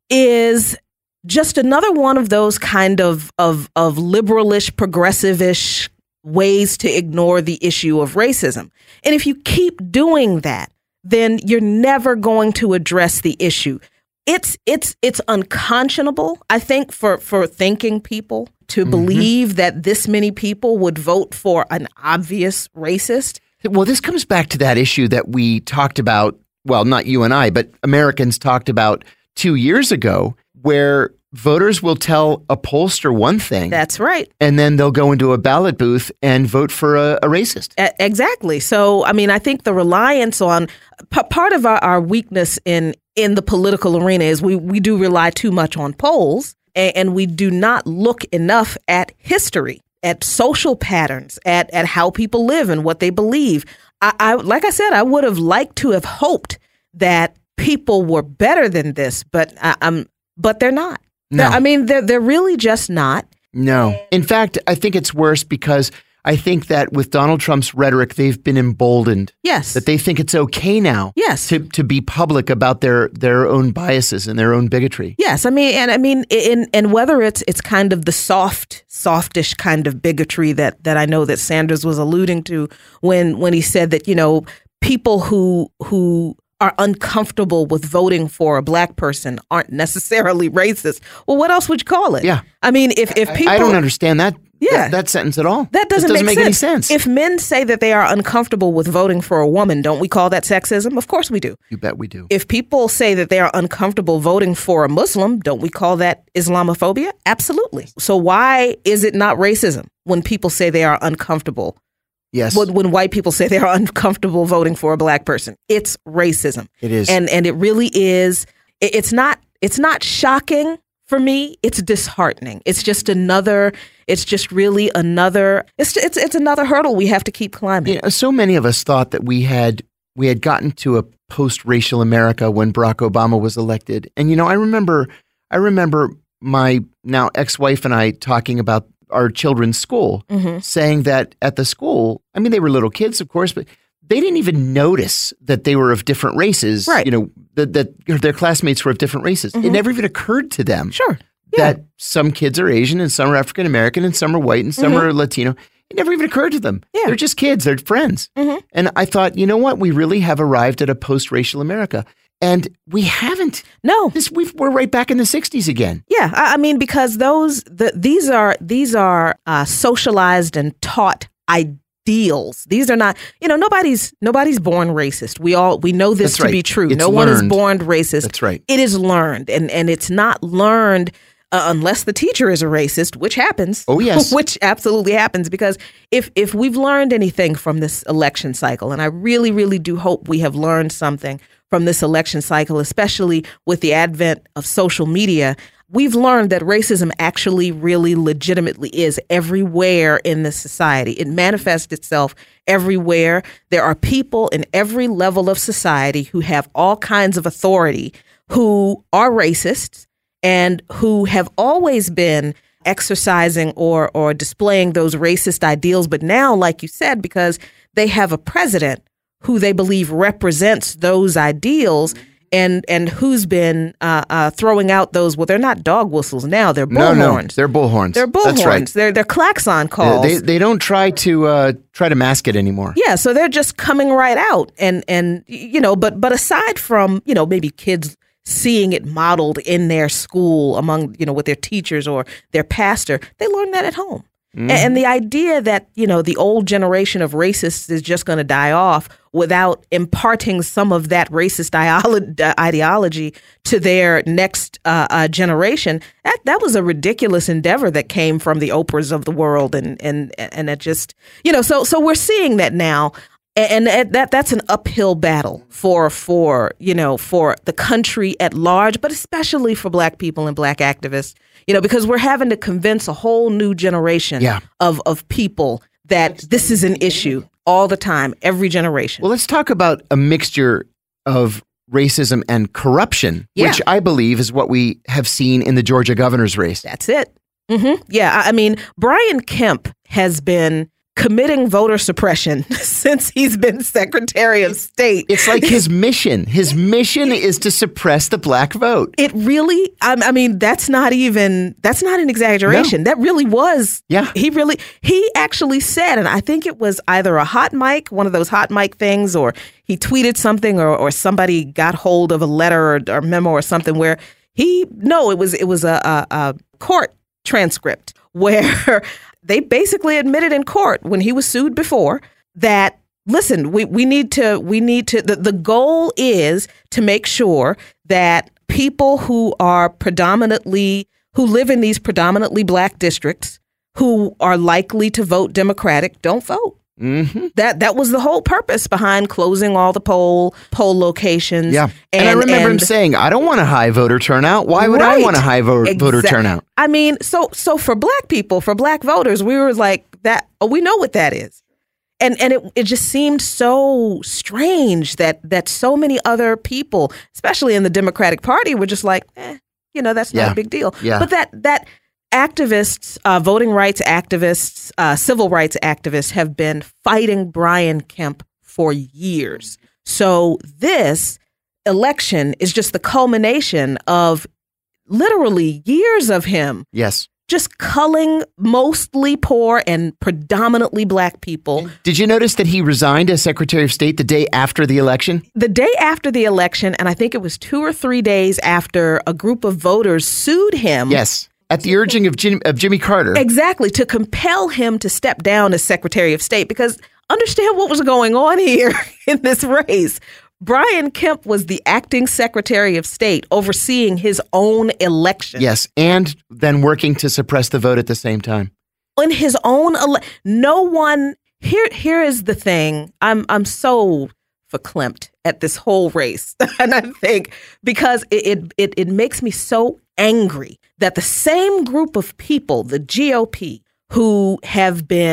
S7: is just another one of those kind of liberalish, progressive-ish ways to ignore the issue of racism. And if you keep doing that, then you're never going to address the issue. It's unconscionable, I think, for thinking people to believe that this many people would vote for an obvious racist.
S2: Well, this comes back to that issue that we talked about, well, not you and I, but Americans talked about 2 years ago, where voters will tell a pollster one thing.
S7: That's right.
S2: And then they'll go into a ballot booth and vote for a racist.
S7: Exactly. So, I mean, I think the reliance on part of our weakness in the political arena is we do rely too much on polls, and we do not look enough at history, at social patterns, at how people live and what they believe. I like I said, I would have liked to have hoped that people were better than this, but they're not.
S2: No.
S7: I mean, they're really just not.
S2: No. In fact, I think it's worse because I think that with Donald Trump's rhetoric, they've been emboldened.
S7: Yes.
S2: That they think it's okay now.
S7: Yes.
S2: To be public about their own biases and their own bigotry.
S7: Yes. I mean, and whether it's kind of the softish kind of bigotry that I know that Sanders was alluding to when he said that, you know, people who are uncomfortable with voting for a black person aren't necessarily racist. Well, what else would you call it?
S2: Yeah.
S7: I mean, if people...
S2: I don't understand that.
S7: Yeah.
S2: That sentence at all.
S7: That doesn't
S2: make any sense.
S7: If men say that they are uncomfortable with voting for a woman, don't we call that sexism? Of course we do.
S2: You bet we do.
S7: If people say that they are uncomfortable voting for a Muslim, don't we call that Islamophobia? Absolutely. So why is it not racism when people say they are uncomfortable?
S2: Yes.
S7: When white people say they are uncomfortable voting for a black person, it's racism.
S2: It is.
S7: And it really is. It's not shocking for me. It's disheartening. It's just another hurdle we have to keep climbing.
S2: You know, so many of us thought that we had gotten to a post-racial America when Barack Obama was elected. And, I remember my now ex-wife and I talking about our children's school, saying that at the school, they were little kids, of course, but they didn't even notice that they were of different races,
S7: right.
S2: That their classmates were of different races. It never even occurred to them that some kids are Asian and some are African American and some are white and some are Latino. It never even occurred to them. Yeah. They're just kids. They're friends. And I thought, you know what? We really have arrived at a post-racial America. And we haven't.
S7: No.
S2: We're right back in the 60s again.
S7: Yeah. Because these are socialized and taught ideals. These are not, nobody's born racist. We know this to be true. No one is born racist.
S2: That's right.
S7: It is learned. And it's not learned unless the teacher is a racist, which happens.
S2: Oh, yes.
S7: Which absolutely happens, because if we've learned anything from this election cycle, and I really, really do hope we have learned something from this election cycle, especially with the advent of social media, we've learned that racism actually really legitimately is everywhere in this society. It manifests itself everywhere. There are people in every level of society who have all kinds of authority who are racists and who have always been exercising or displaying those racist ideals. But now, like you said, because they have a president who they believe represents those ideals and who's been throwing out those, well, they're not dog whistles now, they're bullhorns.
S2: No, they're bullhorns.
S7: They're bullhorns.
S2: That's right.
S7: They're klaxon calls.
S2: They don't try to mask it anymore.
S7: Yeah, so they're just coming right out. And but aside from, maybe kids seeing it modeled in their school among, with their teachers or their pastor, they learn that at home. And the idea that, the old generation of racists is just going to die off without imparting some of that racist ideology to their next generation, that was a ridiculous endeavor that came from the Oprahs of the world. And it just, so we're seeing that now. And that's an uphill battle for the country at large, but especially for Black people and Black activists, because we're having to convince a whole new generation of people that this is an issue all the time, every generation.
S2: Well, let's talk about a mixture of racism and corruption, which I believe is what we have seen in the Georgia governor's race.
S7: That's it. Yeah, Brian Kemp has been committing voter suppression since he's been Secretary of State.
S2: It's like his mission. His mission is to suppress the Black vote.
S7: It really, that's not an exaggeration. No. That really was.
S2: Yeah.
S7: He actually said, and I think it was either a hot mic, one of those hot mic things, or he tweeted something or somebody got hold of a letter or memo or something where it was a court transcript where they basically admitted in court when he was sued before that, listen, we need to, the goal is to make sure that people who live in these predominantly Black districts who are likely to vote Democratic don't vote. That was the whole purpose behind closing all the poll locations.
S2: Yeah, and I remember him saying, "I don't want a high voter turnout. Why would I want a high voter turnout?"
S7: So for Black people, for Black voters, we were like that. Oh, we know what that is, and it just seemed so strange that so many other people, especially in the Democratic Party, were just like, that's not a big deal.
S2: Yeah.
S7: But that. Activists, voting rights activists, civil rights activists have been fighting Brian Kemp for years. So this election is just the culmination of literally years of him.
S2: Yes.
S7: Just culling mostly poor and predominantly Black people.
S2: Did you notice that he resigned as Secretary of State the day after the election?
S7: The day after the election, and I think it was 2 or 3 days after a group of voters sued him.
S2: Yes. At the urging of Jimmy Carter.
S7: Exactly, to compel him to step down as Secretary of State. Because understand what was going on here in this race. Brian Kemp was the acting Secretary of State overseeing his own election.
S2: Yes, and then working to suppress the vote at the same time.
S7: In his own no one here is the thing. I'm so verklempt at this whole race. And I think because it makes me so angry that the same group of people, the GOP, who have been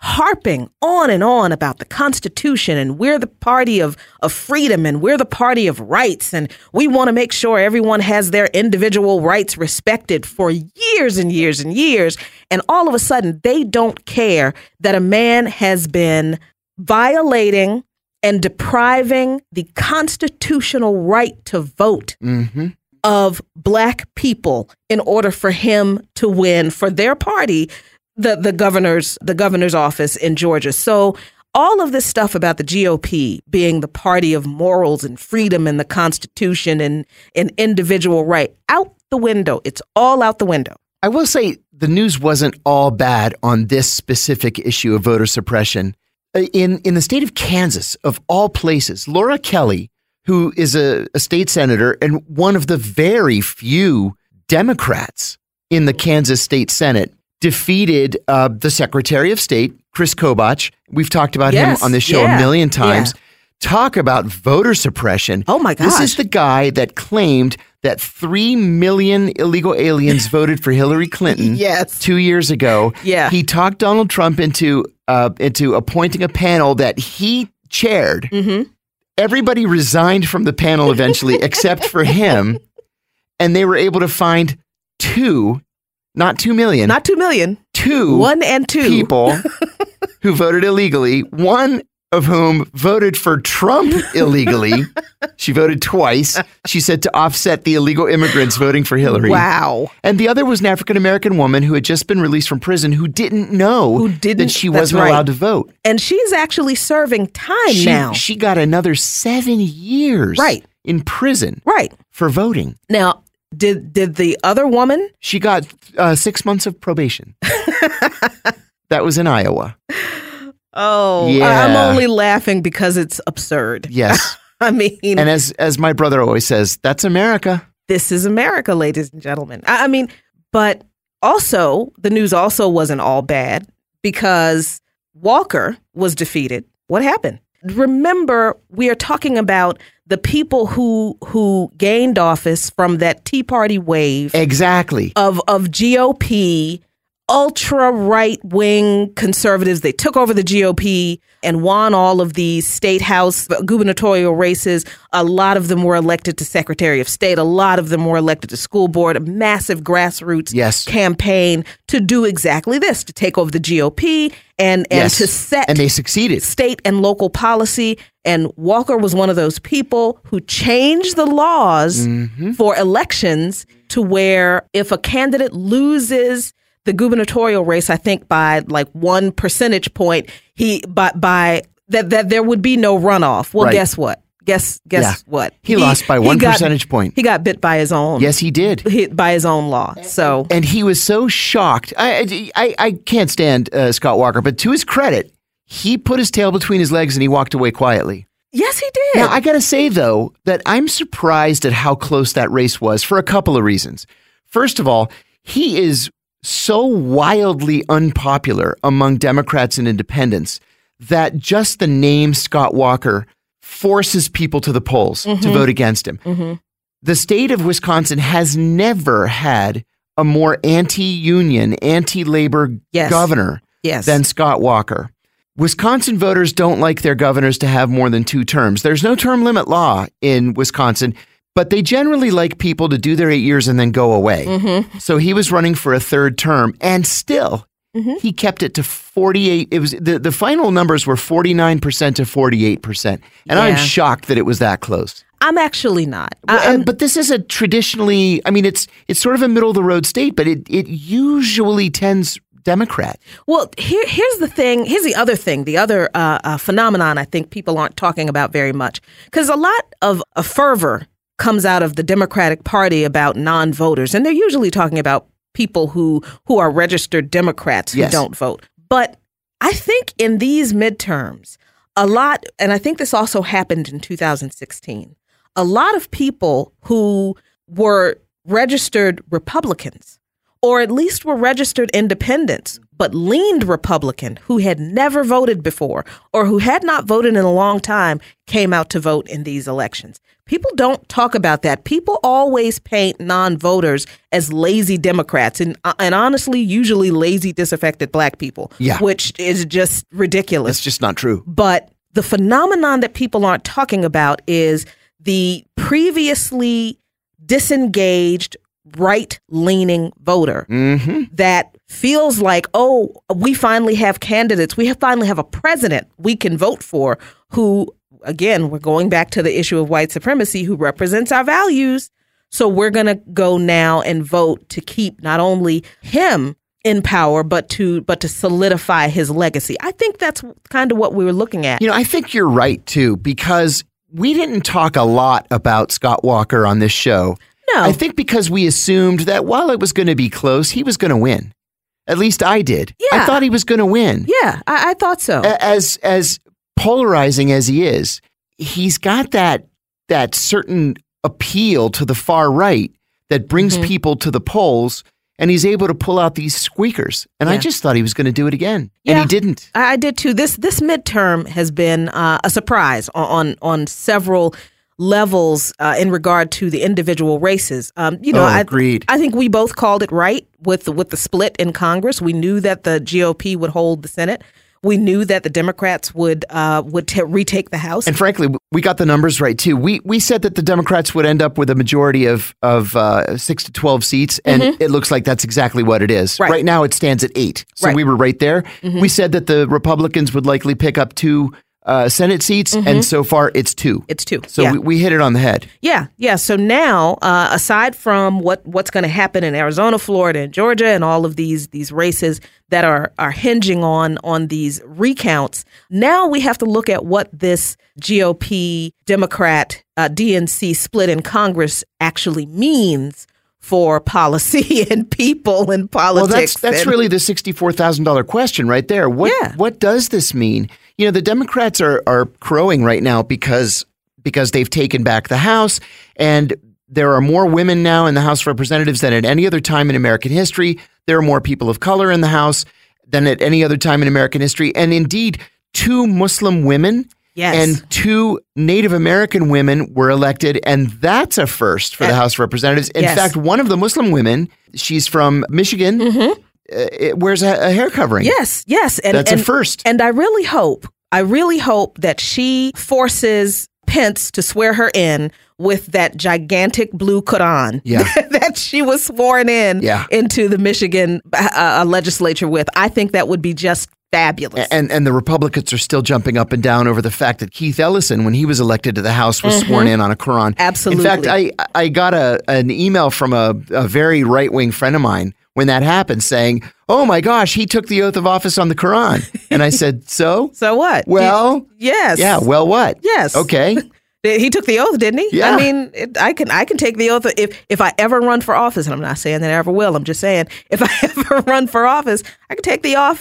S7: harping on and on about the Constitution, and we're the party of freedom, and we're the party of rights, and we want to make sure everyone has their individual rights respected for years and years and years. And all of a sudden, they don't care that a man has been violating and depriving the constitutional right to vote of Black people in order for him to win for their party the governor's office in Georgia. So all of this stuff about the GOP being the party of morals and freedom and the Constitution and individual right, out the window. It's all out the window.
S2: I will say the news wasn't all bad on this specific issue of voter suppression. In the state of Kansas, of all places, Laura Kelly, who is a state senator and one of the very few Democrats in the Kansas State Senate, defeated the Secretary of State, Chris Kobach. We've talked about him on this show a million times. Talk about voter suppression.
S7: Oh, my gosh.
S2: This is the guy that claimed that 3 million illegal aliens voted for Hillary Clinton 2 years ago.
S7: Yeah.
S2: He talked Donald Trump into appointing a panel that he chaired. Everybody resigned from the panel eventually, except for him. And they were able to find not 2 million.
S7: Not 2 million. 1 and 2
S2: people who voted illegally, one of whom voted for Trump illegally. She voted twice. She said to offset the illegal immigrants voting for Hillary.
S7: Wow.
S2: And the other was an African-American woman who had just been released from prison who didn't know that she wasn't allowed to vote.
S7: And she's actually serving time now.
S2: She got another 7 years in prison for voting.
S7: Now, did the other woman?
S2: She got 6 months of probation. That was in Iowa.
S7: Oh,
S2: yeah.
S7: I'm only laughing because it's absurd.
S2: Yes.
S7: I mean.
S2: And as my brother always says, that's America.
S7: This is America, ladies and gentlemen. I mean, but also, the news also wasn't all bad because Walker was defeated. What happened? Remember, we are talking about the people who gained office from that Tea Party wave.
S2: Exactly.
S7: Of GOP, ultra right-wing conservatives. They took over the GOP and won all of these state house gubernatorial races. A lot of them were elected to Secretary of State. A lot of them were elected to school board. A massive grassroots campaign to do exactly this, to take over the GOP and to set
S2: and they succeeded.
S7: State and local policy. And Walker was one of those people who changed the laws for elections to where if a candidate loses the gubernatorial race, I think by like 1 percentage point, by that there would be no runoff. Well, guess what? Guess what?
S2: He lost by 1 percentage point.
S7: He got bit by his own.
S2: Yes, he did.
S7: Hit by his own law. So,
S2: and he was so shocked. I can't stand Scott Walker, but to his credit, he put his tail between his legs and he walked away quietly.
S7: Yes, he did.
S2: Now, I got to say, though, that I'm surprised at how close that race was for a couple of reasons. First of all, he is so wildly unpopular among Democrats and independents that just the name Scott Walker forces people to the polls to vote against him. The state of Wisconsin has never had a more anti-union, anti-labor governor than Scott Walker. Wisconsin voters don't like their governors to have more than 2 terms. There's no term limit law in Wisconsin, but they generally like people to do their 8 years and then go away. So he was running for a 3rd term, and still he kept it to 48. It was the final numbers were 49% to 48%, and I'm shocked that it was that close.
S7: I'm actually not.
S2: But this is a traditionally, I mean, it's sort of a middle of the road state, but it usually tends Democrat.
S7: Well, here's the thing. Here's the other thing. The other phenomenon I think people aren't talking about very much, because a lot of a fervor comes out of the Democratic Party about non-voters, and they're usually talking about people who are registered Democrats who don't vote. But I think in these midterms, a lot, and I think this also happened in 2016, a lot of people who were registered Republicans or at least were registered independents, but leaned Republican, who had never voted before or who had not voted in a long time, came out to vote in these elections. People don't talk about that. People always paint non-voters as lazy Democrats and honestly, usually lazy, disaffected Black people, which is just ridiculous.
S2: It's just not true.
S7: But the phenomenon that people aren't talking about is the previously disengaged, right-leaning voter that feels like, oh, we finally have candidates. We finally have a president we can vote for who, again, we're going back to the issue of white supremacy, who represents our values. So we're going to go now and vote to keep not only him in power, but to solidify his legacy. I think that's kind of what we were looking at.
S2: You know, I think you're right, too, because we didn't talk a lot about Scott Walker on this show.
S7: No.
S2: I think because we assumed that while it was going to be close, he was going to win. At least I did.
S7: Yeah.
S2: I thought he was going to win.
S7: Yeah, I thought so.
S2: As polarizing as he is, he's got that certain appeal to the far right that brings people to the polls, and he's able to pull out these squeakers. And I just thought he was going to do it again, and he didn't.
S7: I did too. This midterm has been a surprise on several levels in regard to the individual races.
S2: Agreed.
S7: I think we both called it right with the split in Congress. We knew that the GOP would hold the Senate. We knew that the Democrats would retake the House.
S2: And frankly, we got the numbers right, too. We said that the Democrats would end up with a majority of 6 to 12 seats, and it looks like that's exactly what it is. Right now, it stands at 8. So we were right there. We said that the Republicans would likely pick up 2 Senate seats, and so far it's 2.
S7: It's 2.
S2: So we hit it on the head.
S7: Yeah. So now, aside from what's going to happen in Arizona, Florida, and Georgia, and all of these races that are hinging on these recounts, now we have to look at what this GOP Democrat DNC split in Congress actually means for policy and people and politics.
S2: Well, that's really the $64,000 question right there. What does this mean? You know, the Democrats are crowing right now because they've taken back the House, and there are more women now in the House of Representatives than at any other time in American history. There are more people of color in the House than at any other time in American history. And indeed, 2 Muslim women and 2 Native American women were elected, and that's a first for the House of Representatives. In fact, one of the Muslim women, she's from Michigan, wears a hair covering.
S7: Yes.
S2: And that's a first.
S7: And I really hope that she forces Pence to swear her in with that gigantic blue Quran that she was sworn in into the Michigan legislature with. I think that would be just fabulous.
S2: And the Republicans are still jumping up and down over the fact that Keith Ellison, when he was elected to the House, was sworn in on a Quran.
S7: Absolutely.
S2: In fact, I got an email from a very right-wing friend of mine when that happened saying, oh my gosh, he took the oath of office on the Quran. And I said, so?
S7: So what?
S2: Well,
S7: yes.
S2: Yeah, well what?
S7: Yes.
S2: Okay.
S7: He took the oath, didn't he?
S2: Yeah.
S7: I mean, I can take the oath if I ever run for office, and I'm not saying that I ever will. I'm just saying if I ever run for office, I can take the oath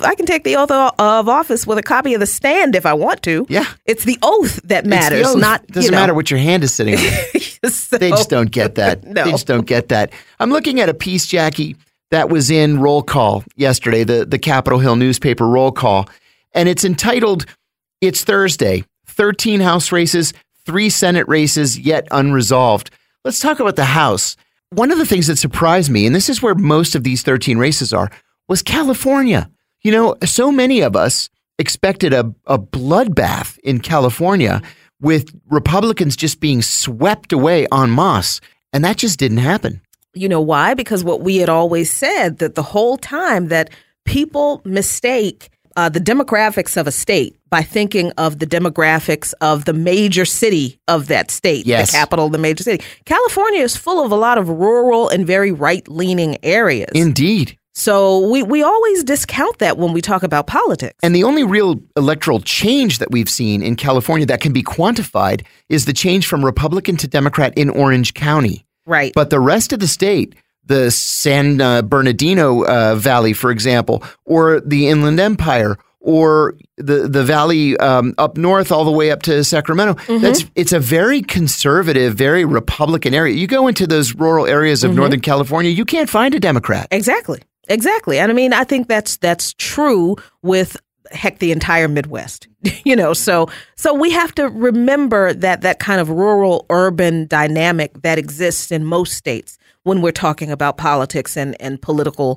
S7: of office with a copy of the stand if I want to.
S2: Yeah.
S7: It's the oath that matters,
S2: It doesn't matter what your hand is sitting on.
S7: So,
S2: they just don't get that.
S7: No.
S2: They just don't get that. I'm looking at a piece, Jackie, that was in Roll Call yesterday, the Capitol Hill newspaper Roll Call, and it's entitled, It's Thursday, 13 House races, 3 Senate races yet unresolved. Let's talk about the House. One of the things that surprised me, and this is where most of these 13 races are, was California. You know, so many of us expected a bloodbath in California with Republicans just being swept away en masse, and that just didn't happen.
S7: You know why? Because what we had always said, that the whole time that people mistake the demographics of a state by thinking of the demographics of the major city of that state, the capital of the major city. California is full of a lot of rural and very right-leaning areas.
S2: Indeed.
S7: So we always discount that when we talk about politics.
S2: And the only real electoral change that we've seen in California that can be quantified is the change from Republican to Democrat in Orange County.
S7: Right.
S2: But the rest of the state, the San Bernardino Valley, for example, or the Inland Empire, or the valley up north all the way up to Sacramento. It's a very conservative, very Republican area. You go into those rural areas of Northern California, you can't find a Democrat.
S7: Exactly. And I mean, I think that's true with the entire Midwest. So we have to remember that kind of rural urban dynamic that exists in most states when we're talking about politics and political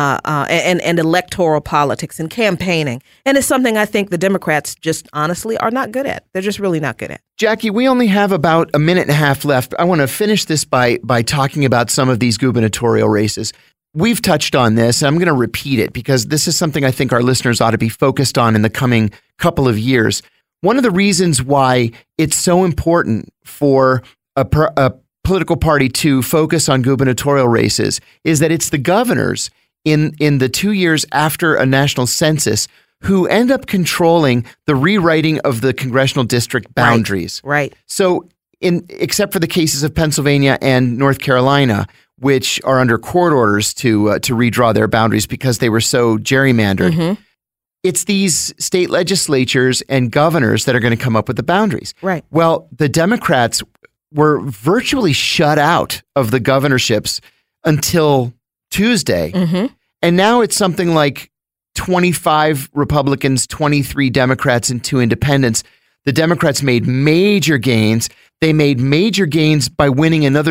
S7: and electoral politics and campaigning. And it's something I think the Democrats just honestly are not good at. They're just really not good at.
S2: Jackie, we only have about a minute and a half left. I want to finish this by talking about some of these gubernatorial races. We've touched on this. I'm going to repeat it because this is something I think our listeners ought to be focused on in the coming couple of years. One of the reasons why it's so important for a political party to focus on gubernatorial races is that it's the governors in the 2 years after a national census who end up controlling the rewriting of the congressional district boundaries.
S7: Right.
S2: So except for the cases of Pennsylvania and North Carolina, which are under court orders to redraw their boundaries because they were so gerrymandered. It's these state legislatures and governors that are going to come up with the boundaries.
S7: Right.
S2: Well, the Democrats were virtually shut out of the governorships until Tuesday. And now it's something like 25 Republicans, 23 Democrats, and 2 independents. The Democrats made major gains. They made major gains by winning another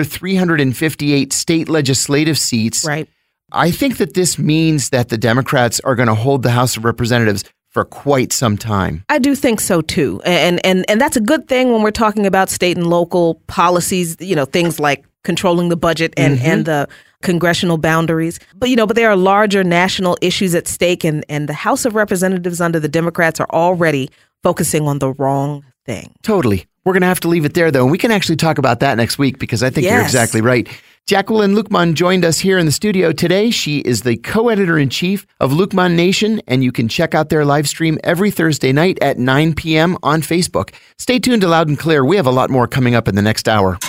S2: 358 state legislative seats.
S7: Right.
S2: I think that this means that the Democrats are going to hold the House of Representatives for quite some time.
S7: I do think so too. And that's a good thing when we're talking about state and local policies, things like controlling the budget and the congressional boundaries. But there are larger national issues at stake, and the House of Representatives under the Democrats are already focusing on the wrong thing.
S2: Totally. We're going to have to leave it there, though. And we can actually talk about that next week because I think you're exactly right. Jacqueline Luqman joined us here in the studio today. She is the co-editor-in-chief of Luqman Nation, and you can check out their live stream every Thursday night at 9 p.m. on Facebook. Stay tuned to Loud and Clear. We have a lot more coming up in the next hour.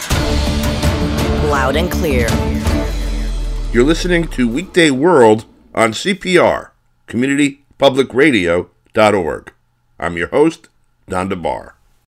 S1: Loud and Clear.
S6: You're listening to Weekday World on CPR, CommunityPublicRadio.org. I'm your host, Don DeBar.